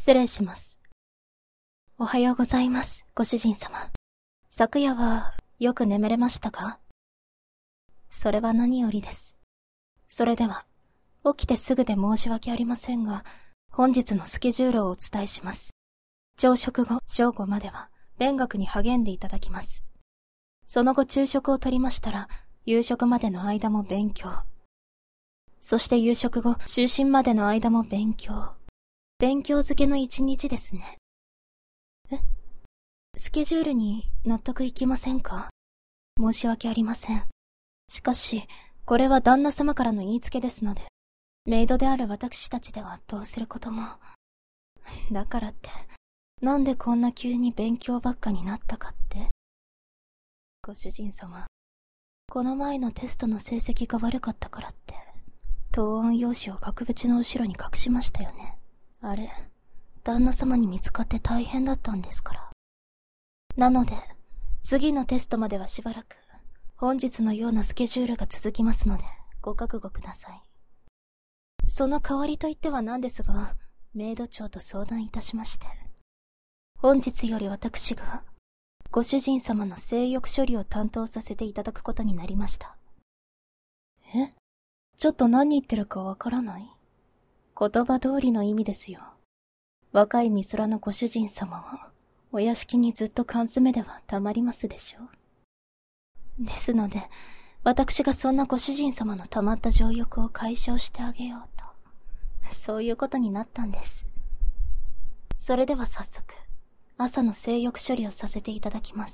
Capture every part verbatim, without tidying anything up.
失礼します。おはようございます、ご主人様。昨夜はよく眠れましたか？それは何よりです。それでは、起きてすぐで申し訳ありませんが、本日のスケジュールをお伝えします。朝食後、正午までは、勉学に励んでいただきます。その後昼食をとりましたら、夕食までの間も勉強。そして夕食後、就寝までの間も勉強。勉強漬けの一日ですね。え？スケジュールに納得いきませんか？申し訳ありません。しかし、これは旦那様からの言いつけですので、メイドである私たちではどうすることも。だからって、なんでこんな急に勉強ばっかになったかって？ご主人様、この前のテストの成績が悪かったからって、答案用紙を額縁の後ろに隠しましたよね。あれ、旦那様に見つかって大変だったんですから。なので、次のテストまではしばらく、本日のようなスケジュールが続きますので、ご覚悟ください。その代わりといってはなんですが、メイド長と相談いたしまして、本日より私が、ご主人様の性欲処理を担当させていただくことになりました。え？ちょっと何言ってるかわからない？言葉通りの意味ですよ。若い美空のご主人様は、お屋敷にずっと缶詰ではたまりますでしょう。ですので、私がそんなご主人様のたまった情欲を解消してあげようと、そういうことになったんです。それでは早速、朝の性欲処理をさせていただきます。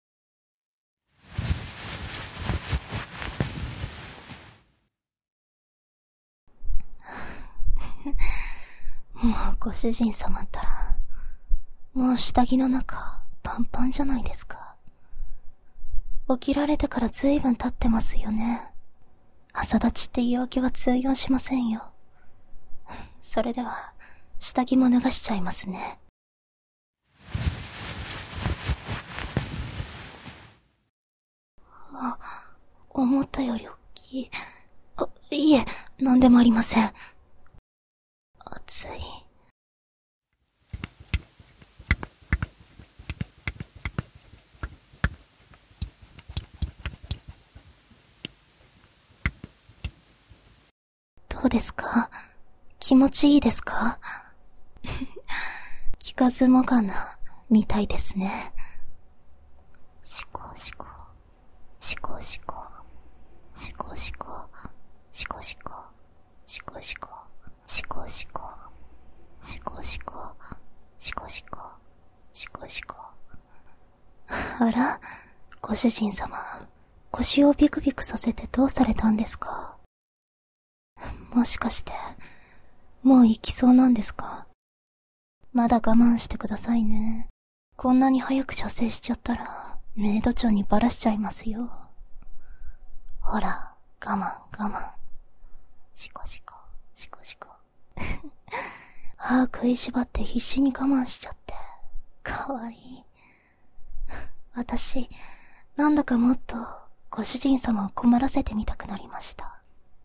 もうご主人様ったら、もう下着の中パンパンじゃないですか。起きられてからずいぶん経ってますよね。朝立ちって言い訳は通用しませんよ。それでは、下着も脱がしちゃいますね。あ、思ったより大きい。あ、いえ、なんでもありません。暑い。どうですか？気持ちいいですか？聞かずもがな、みたいですね。しこしこ、しこしこ、しこしこ、しこしこ、しこしこ、しこしこ、しこしこ、しこしこ、しこしこ。あら、ご主人様、腰をビクビクさせてどうされたんですか？もしかして、もう行きそうなんですか？まだ我慢してくださいね。こんなに早く射精しちゃったら、メイド長にバラしちゃいますよ。ほら、我慢我慢。しこしこ、しこしこ。歯食いしばって必死に我慢しちゃって。かわいい。私、なんだかもっと、ご主人様を困らせてみたくなりました。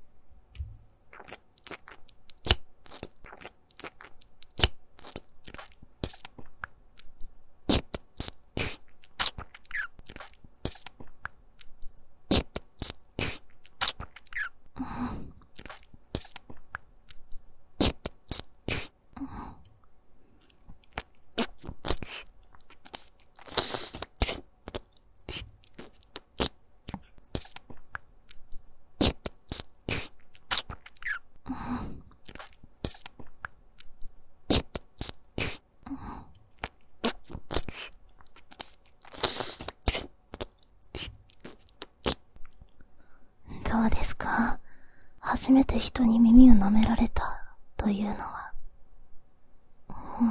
どうですか？初めて人に耳を舐められたというのは。うん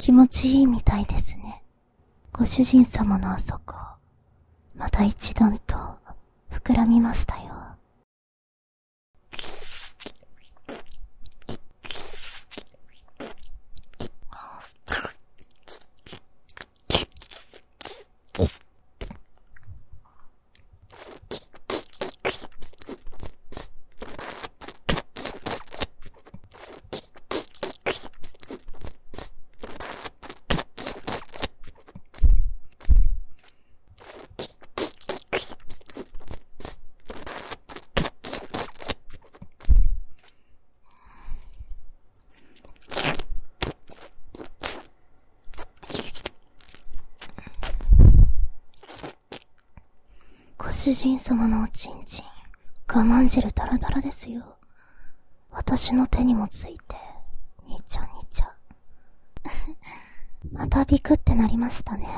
気持ちいいみたいですね。ご主人様のあそこ、また一段と膨らみましたよ。ご主人様のおちんちん、我慢汁ダラダラですよ。私の手にもついて、にちゃにちゃ。またビクってなりましたね。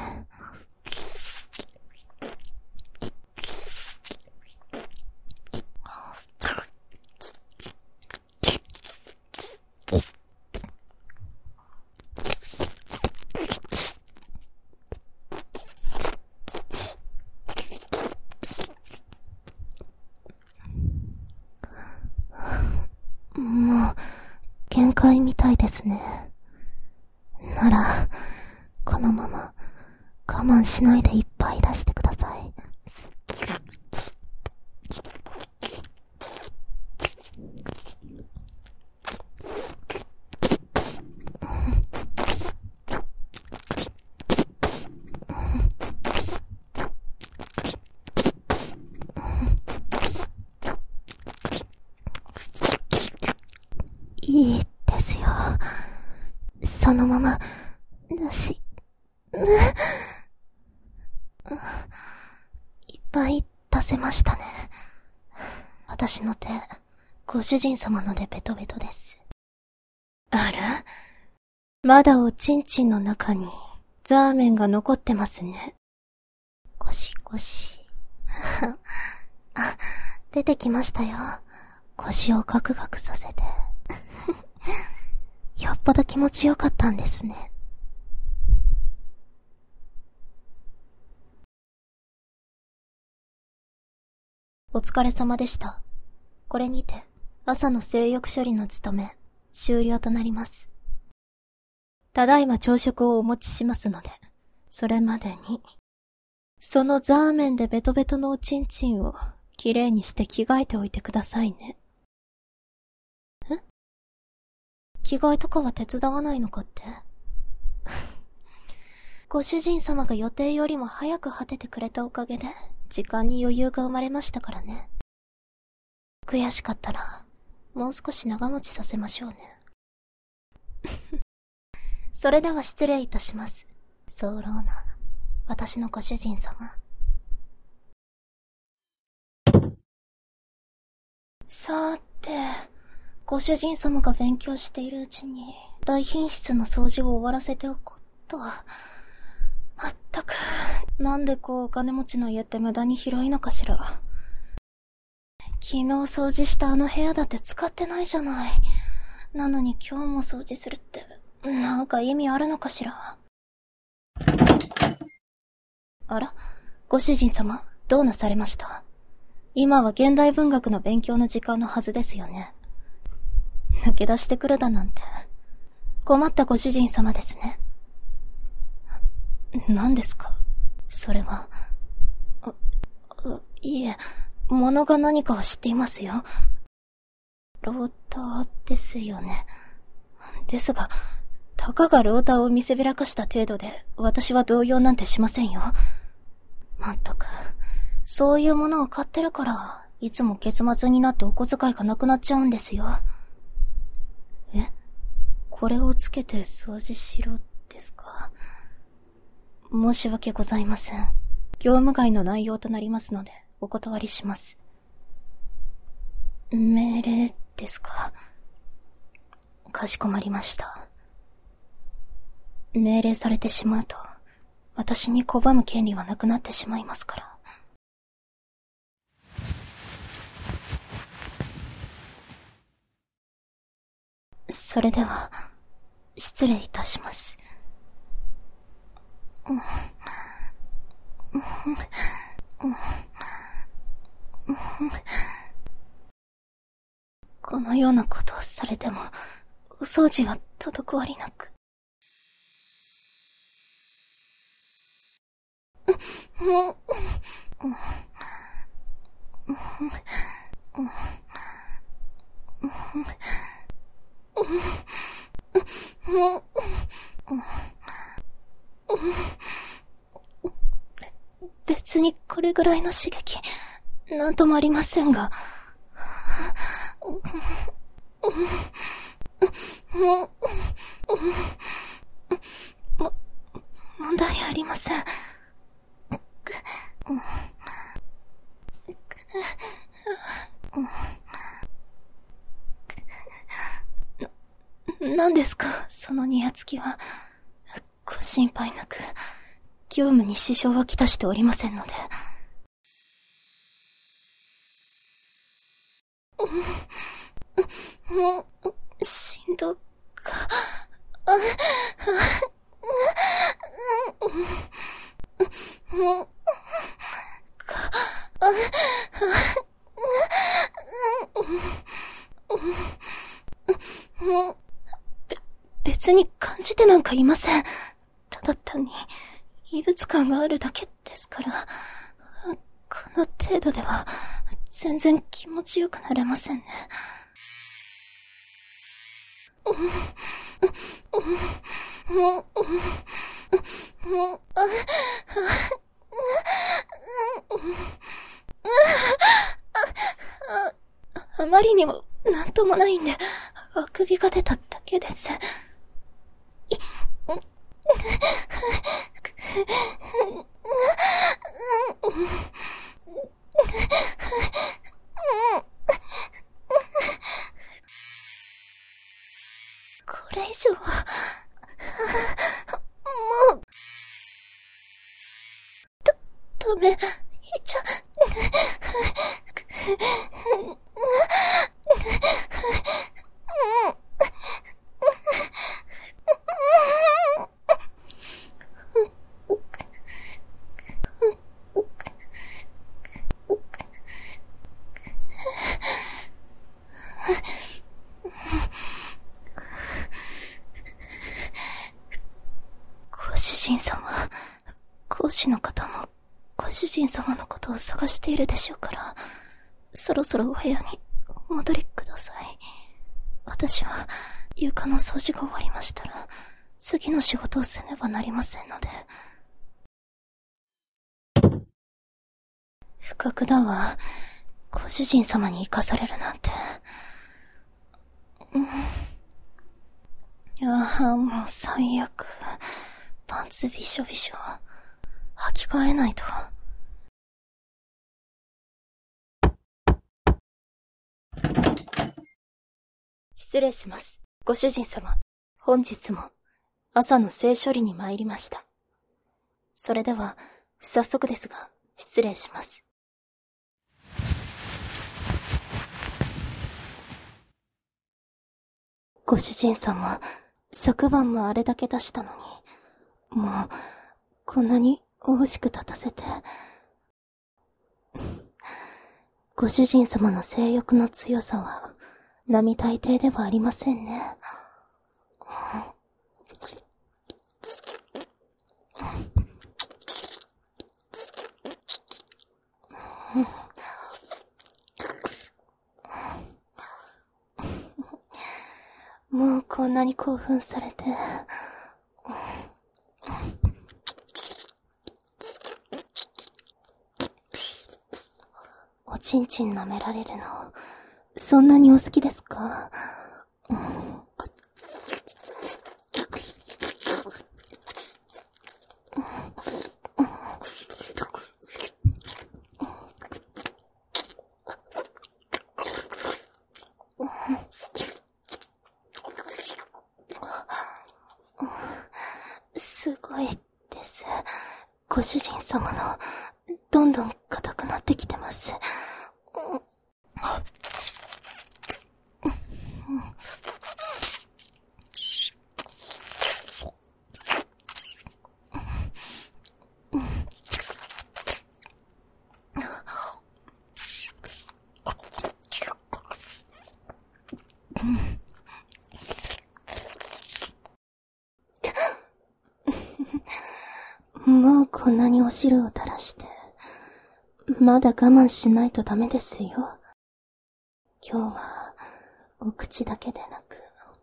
もう、限界みたいですね。なら、このまま、我慢しないでいっぱい出してください。いいですよ。そのまま、出し、いっぱい出せましたね。私の手、ご主人様のでベトベトです。あら？まだおちんちんの中に、ザーメンが残ってますね。ゴシゴシ。あ、出てきましたよ。腰をガクガクさせて。よっぽど気持ちよかったんですね。お疲れ様でした。これにて、朝の性欲処理の務め、終了となります。ただいま朝食をお持ちしますので、それまでに、そのザーメンでベトベトのおちんちんを、きれいにして着替えておいてくださいね。え？着替えとかは手伝わないのかって？ご主人様が予定よりも早く果ててくれたおかげで、時間に余裕が生まれましたからね。悔しかったら、もう少し長持ちさせましょうね。それでは失礼いたします。早漏な、私のご主人様。さーて、ご主人様が勉強しているうちに、大品質の掃除を終わらせておこうと。まったく、なんでこうお金持ちの家って無駄に広いのかしら。昨日掃除したあの部屋だって使ってないじゃない。なのに今日も掃除するって、なんか意味あるのかしら。あら、ご主人様、どうなされました？今は現代文学の勉強の時間のはずですよね。抜け出してくるだなんて、困ったご主人様ですね。何ですか？それは。あ、あ、いえ、物が何かは知っていますよ。ローターですよね。ですが、たかがローターを見せびらかした程度で、私は動揺なんてしませんよ。まったく、そういうものを買ってるから、いつも月末になってお小遣いがなくなっちゃうんですよ。え？これをつけて掃除しろですか？申し訳ございません。業務外の内容となりますので、お断りします。命令ですか？かしこまりました。命令されてしまうと、私に拒む権利はなくなってしまいますから。それでは、失礼いたします。 このようなことをされても、お掃除は滞りなく。別にこれぐらいの刺激、なんともありませんが。も、問題ありません。な、何ですか、そのニヤつきは。ご心配なく、業務に支障はきたしておりませんので。もう、しんどか。もう、か、もう、べ、別に感じてなんかいません。ただ単に、異物感があるだけですから、この程度では、全然気持ちよくなれませんね。もう、もう、あまりにもなんともないんで、あくびが出ただけです。これ以上は、もう、と、止め、いちゃ、ご主人様、講師の方もご主人様のことを探しているでしょうから、そろそろお部屋にお戻りください。私は床の掃除が終わりましたら、次の仕事をせねばなりませんので。不覚だわ。ご主人様に生かされるなんて。うん。ああ、もう最悪。パンツびしょびしょ。履き替えないと。失礼します。ご主人様。本日も朝の性処理に参りました。それでは、早速ですが、失礼します。ご主人様、昨晩もあれだけ出したのに、もう、こんなに惜しく立たせて。ご主人様の性欲の強さは、並大抵ではありませんね。もうこんなに興奮されて。おちんちん舐められるの、そんなにお好きですか？うん、すごいです。ご主人様の、どんどん硬くなってきてます。 もうこんなにお汁を垂らして、まだ我慢しないとダメですよ。今日は、お口だけでなく、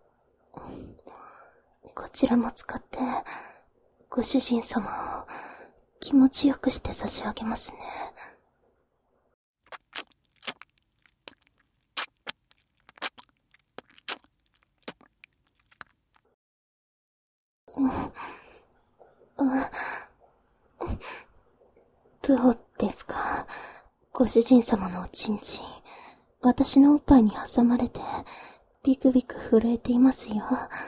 こちらも使って、ご主人様を気持ちよくして差し上げますね。どうですか？ご主人様のおちんちん、私のおっぱいに挟まれて、ビクビク震えていますよ。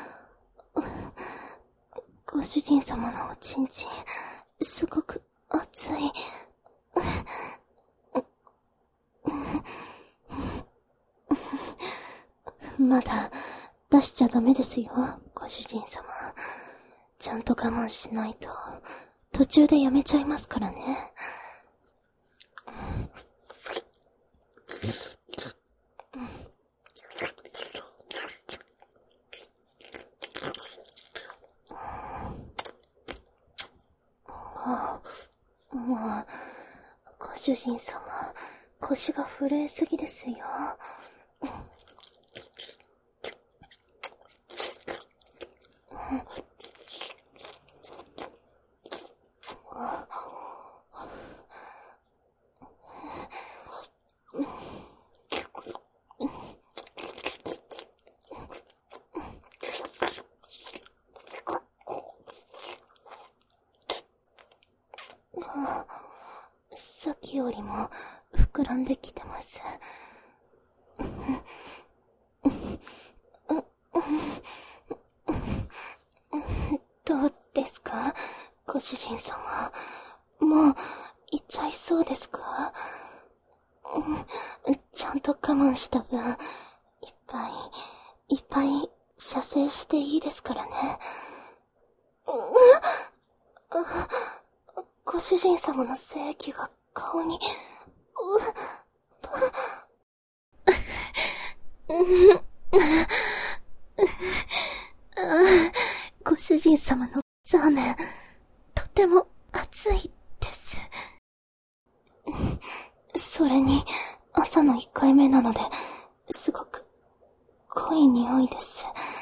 ご主人様のおちんちん、すごく熱い。まだ出しちゃダメですよ、ご主人様。ちゃんと我慢しないと、途中でやめちゃいますからね。もう、ご主人様、腰が震えすぎですよ。さっきよりも膨らんできてます。どうですか、ご主人様。もう行っちゃいそうですか？ちゃんと我慢した分、いっぱいいっぱい射精していいですからね。ご主人様の精液が顔に、ご主人様のザーメン、とても熱いです。それに、朝の一回目なので、すごく濃い匂いです。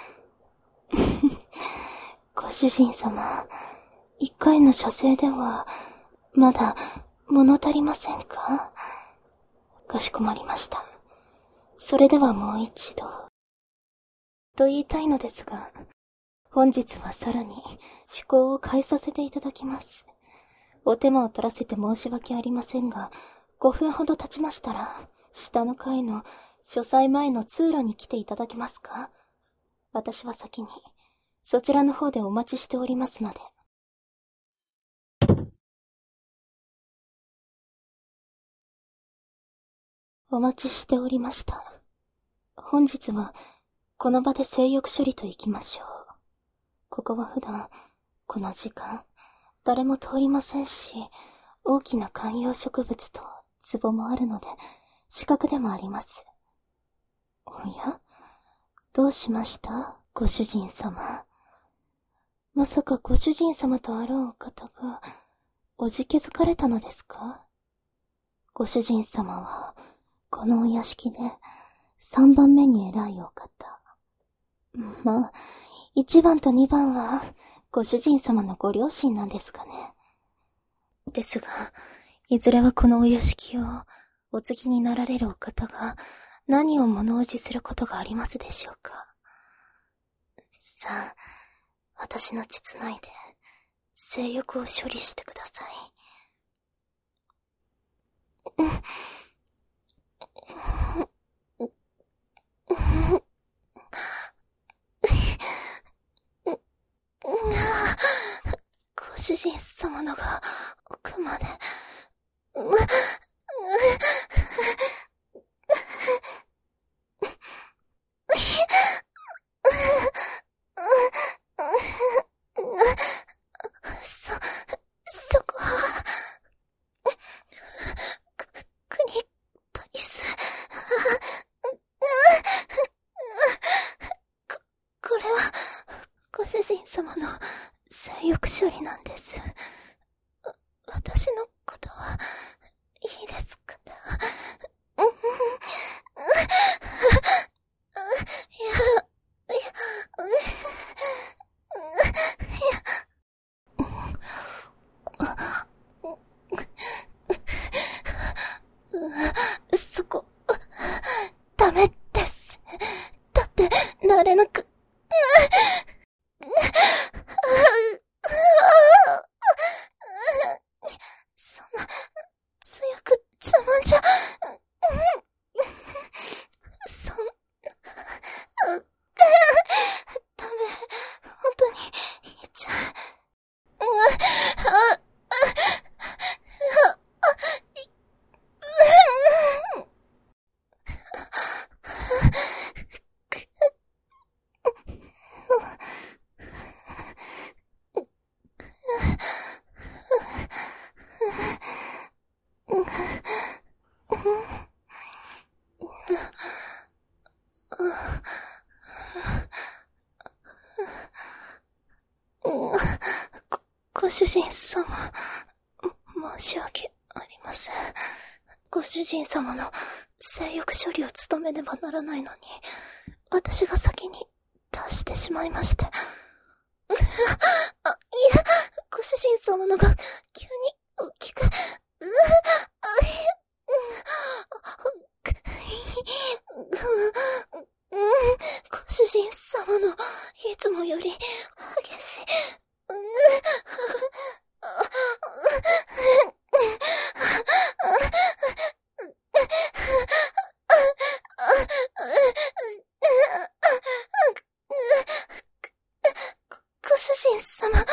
ご主人様、一回の射精では、まだ物足りませんか？かしこまりました。それではもう一度。と言いたいのですが、本日はさらに趣向を変えさせていただきます。お手間を取らせて申し訳ありませんが、ごふんほど経ちましたら、下の階の書斎前の通路に来ていただけますか？私は先に、そちらの方でお待ちしておりますので。お待ちしておりました。本日は、この場で性欲処理と行きましょう。ここは普段、この時間、誰も通りませんし、大きな観葉植物と壺もあるので、死角でもあります。おや？どうしました？ご主人様。まさかご主人様とあろうお方が、おじけづかれたのですか？ご主人様は、このお屋敷で、三番目に偉いお方。まあ、一番と二番は、ご主人様のご両親なんですがね。ですが、いずれはこのお屋敷を、お継ぎになられるお方が、何を物おじすることがありますでしょうか。さあ、私の膣内で、性欲を処理してください。ご主人様のが奥まで。そ、そこは、ク、クリトリス。 主人様の性欲処理なんです。私のことはいいですから。いや、いや、そこ、ダメです。だって、慣れなく。そんな、強くつまんじゃ、そんな、ダメ、本当に、言っちゃう。ご、ご主人様、申し訳ありません。ご主人様の性欲処理を務めねばならないのに、私が先に達してしまいまして。あ、いや、ご主人様のが急に大きく、うあ、いや、ご主人様のいつもより激しい、ご主人様、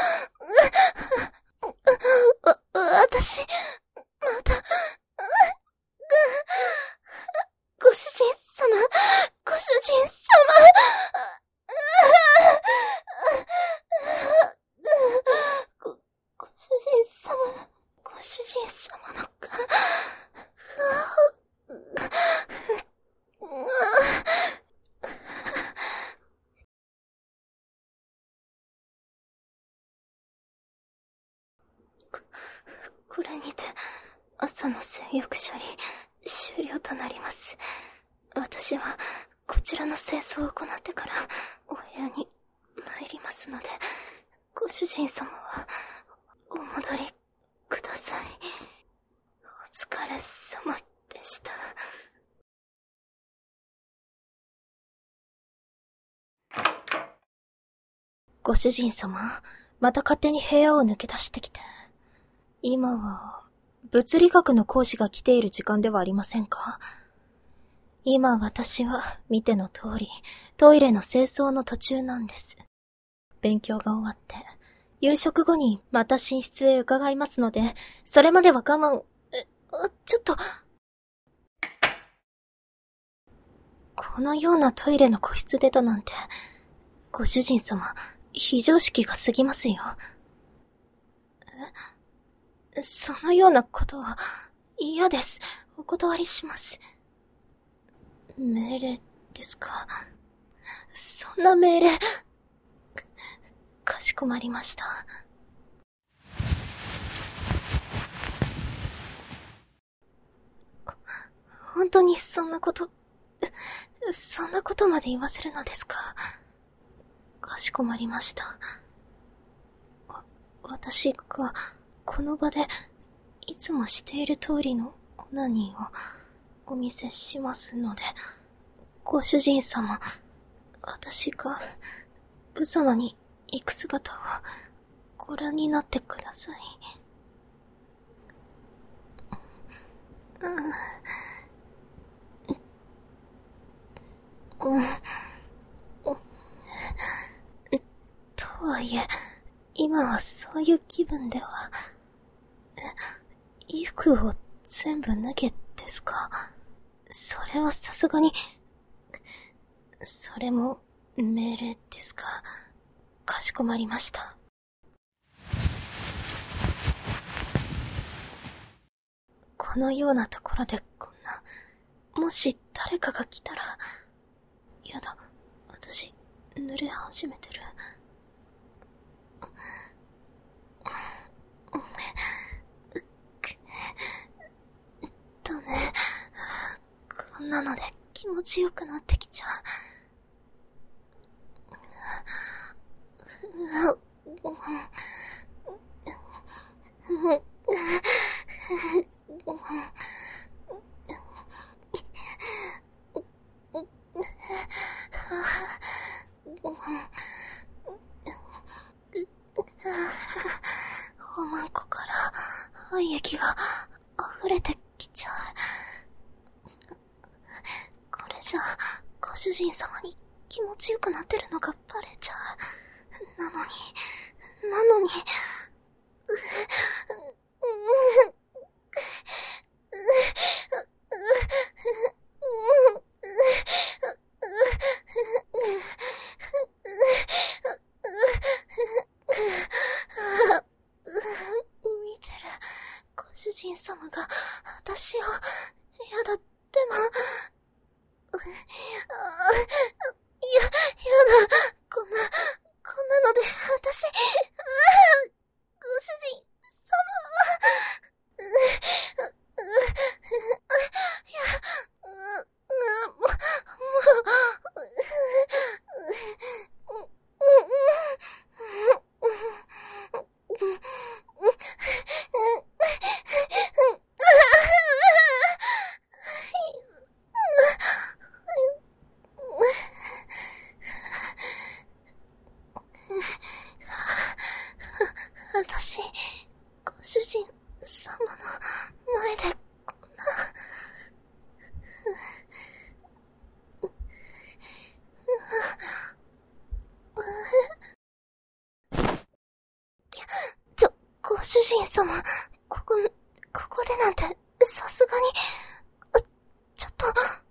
わ、私、まだ、ご主人様、ご主人様、ご、ご主人様、ご主人様のか、こ、これにて、朝の性欲処理、終了となります。私は、こちらの清掃を行ってから、お部屋に参りますので、ご主人様は、お戻りください。お疲れ様でした。ご主人様、また勝手に部屋を抜け出してきて。今は、物理学の講師が来ている時間ではありませんか？今私は見ての通り、トイレの清掃の途中なんです。勉強が終わって、夕食後にまた寝室へ伺いますので、それまでは我慢、え、ちょっと。このようなトイレの個室でだなんて、ご主人様、非常識が過ぎますよ。え、そのようなことは嫌です。お断りします。命令ですか？そんな命令、か、かしこまりました。本当にそんなこと、そんなことまで言わせるのですか？かしこまりました。わ、私がこの場でいつもしている通りのオナニーをお見せしますので、ご主人様、私が無様に行く姿をご覧になってください。うん。うん。とはいえ、今はそういう気分では。衣服を全部脱げですか？それはさすがに、それも命令ですか？かしこまりました。このようなところでこんな、もし誰かが来たら、やだ、私、濡れ始めてる。 なので気持ちよくなってきちゃう。おまんこから愛液が溢れてきちゃう。これじゃご主人様に気持ちよくなってるのがバレちゃう。なのになのに見てるご主人様が私をやだってもいや、やだ、こんな、こんなので私、ご主人様、いや、もう、も私、ご主人様の前でこんな。ちょ、ご主人様、ここ、ここでなんて、さすがに、ちょっと、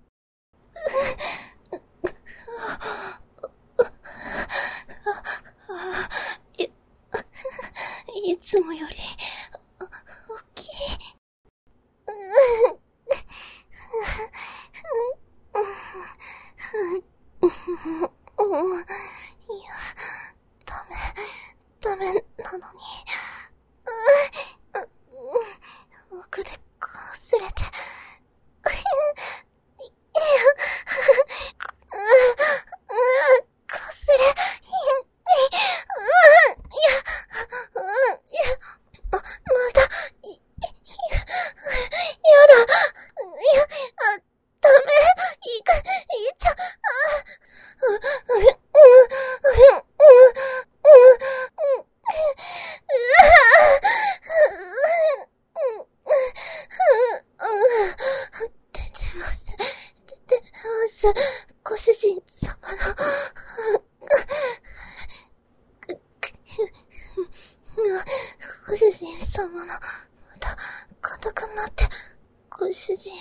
い、いつもより、大きい。いや、ダメ、ダメなのに。奥でこすれて。こすれ、いや、まだ、い、い、やだ、いや、あ、ダメ、いか、いっちゃ、あ、う、う、う、う、う、う、出てます。出てます。ご主人様の、ご主人様の、また、硬くなって、ご主人、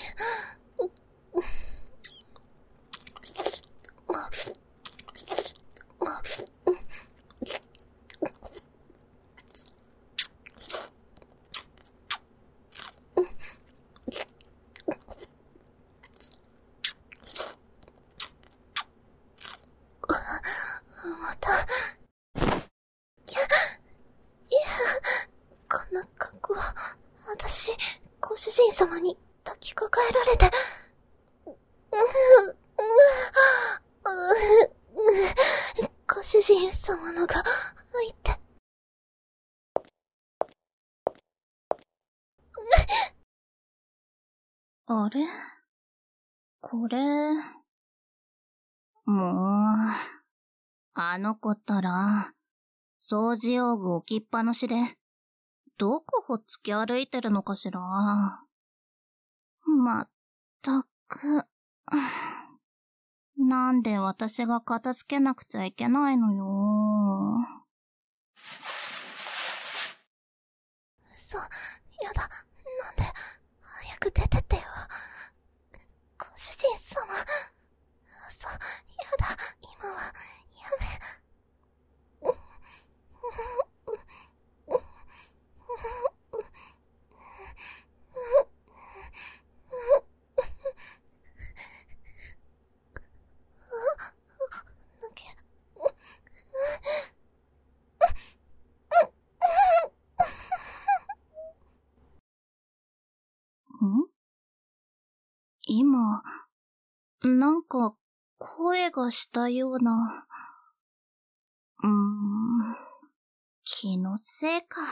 また、いや、いや、こんな格好、私、ご主人様に抱きかかえられて、ご主人様のが入って。 あれ？これ、もう、あの子ったら、掃除用具置きっぱなしで、どこほっつき歩いてるのかしら。まったく、なんで私が片付けなくちゃいけないのよ。 そう、やだ、なんで、早く出てってよ。ご主人様。そう、やだ、今は、やめ。 ん？今、 なんか、声がしたような。うーん、気のせいか。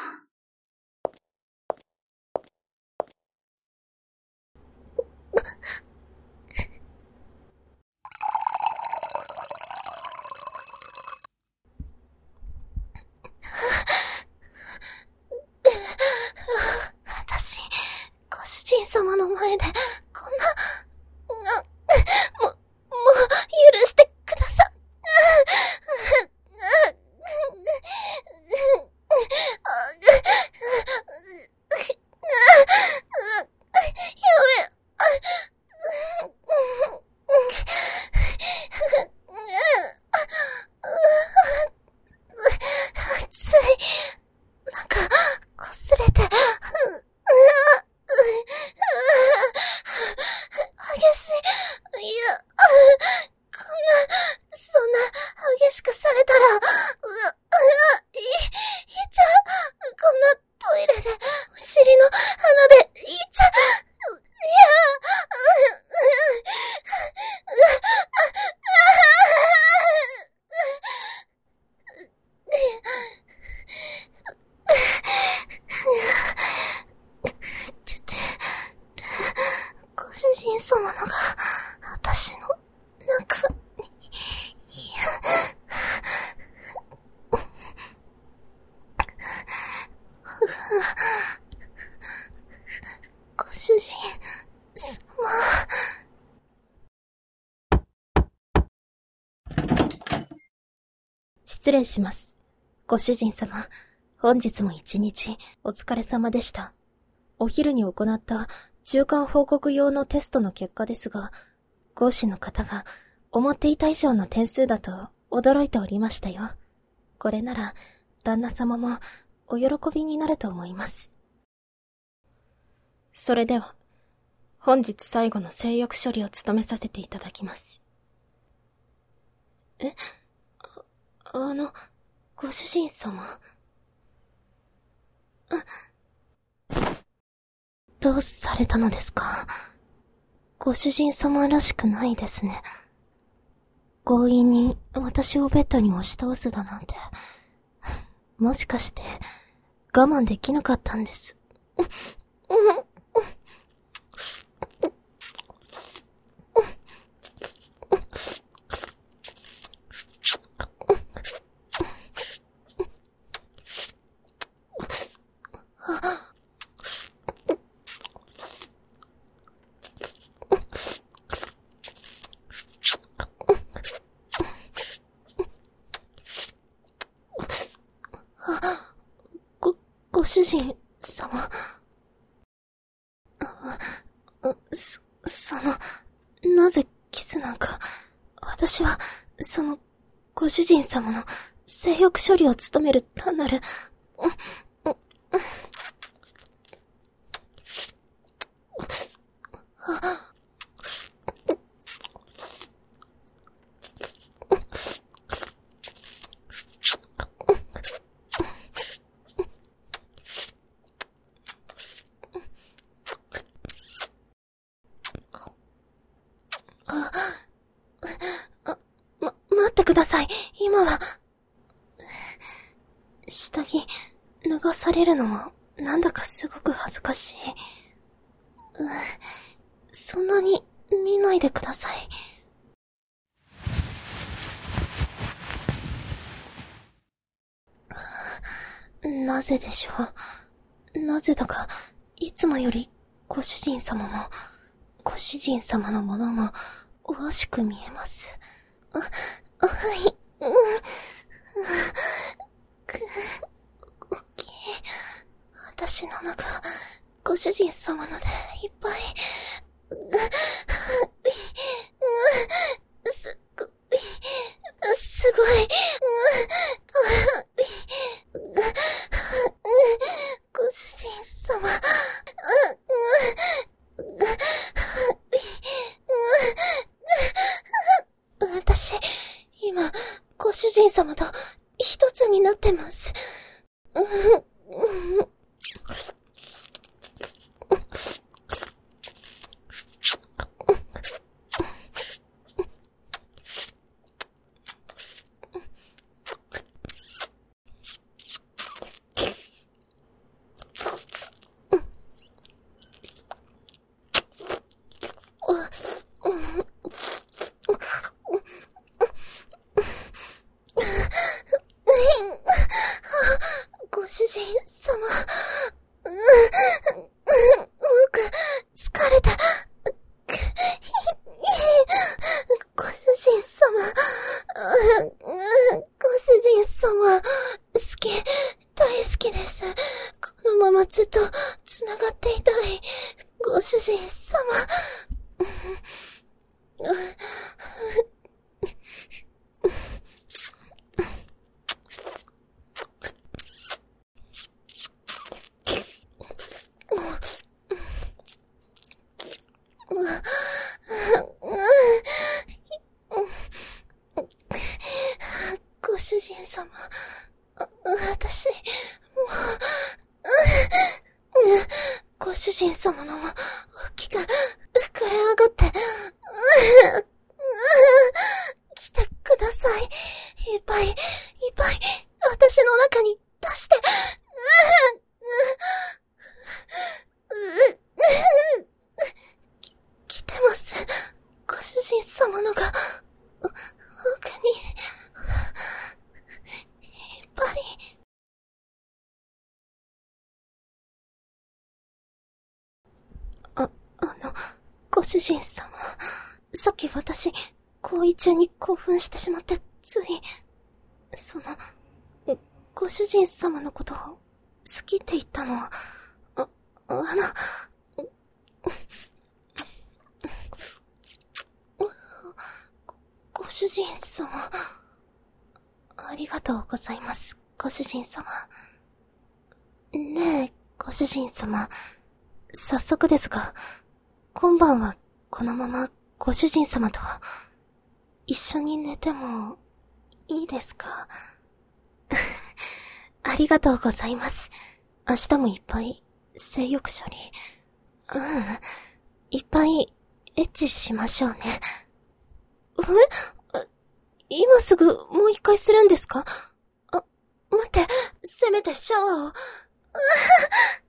私、ご主人様の前で、こんな、な、も、もう、許してくださ、つい、なんか、擦れて、激しい、いや、こんな、そんな、激しくされたら、う、う、い、いっちゃう、こんなトイレで、お尻の穴で、いっちゃう、いや、ご主人様のが、私の中に、いや、ご主人様。失礼します。ご主人様、本日も一日お疲れ様でした。お昼に行った中間報告用のテストの結果ですが、講師の方が思っていた以上の点数だと驚いておりましたよ。これなら旦那様もお喜びになると思います。それでは、本日最後の性欲処理を務めさせていただきます。え、あ、あの、ご主人様。どうされたのですか？ご主人様らしくないですね。強引に私をベッドに押し倒すだなんて。もしかして我慢できなかったんです。ご、ご主人様。そ、その、なぜキスなんか。私は、その、ご主人様の性欲処理を務める単なる、ま、待ってください。今は、下着、脱がされるのも、なんだかすごく恥ずかしい。うん、そんなに見ないでください。なぜでしょう。なぜだか、いつもよりご主人様も、ご主人様のものも、おかしく見えます。あ、はい、うん、く、おっきい。私の中、ご主人様のでいっぱい、す、すごい、ご主人様、私、今、ご主人様と一つになってます。 人様。うう僕、疲れた。ご主人様。ご主人様。好き、大好きです。このままずっと繋がっていたい。ご主人様。ご主人様、私、もう、ご主人様のも、気が膨れ上がって、来てください。いっぱい、いっぱい、私の中に出して、来てます。ご主人様のが、奥に、いっぱい。あ、あの、ご主人様。さっき私、行為中に興奮してしまって、つい、その、ご主人様のことを好きって言ったのは、あ、あの、ご、ご主人様。ありがとうございます、ご主人様。ねえ、ご主人様。早速ですが、今晩はこのままご主人様と一緒に寝てもいいですか？ありがとうございます。明日もいっぱい性欲処理。うん。いっぱいエッチしましょうね。え？今すぐもう一回するんですか？あ、待って、せめてシャワーを。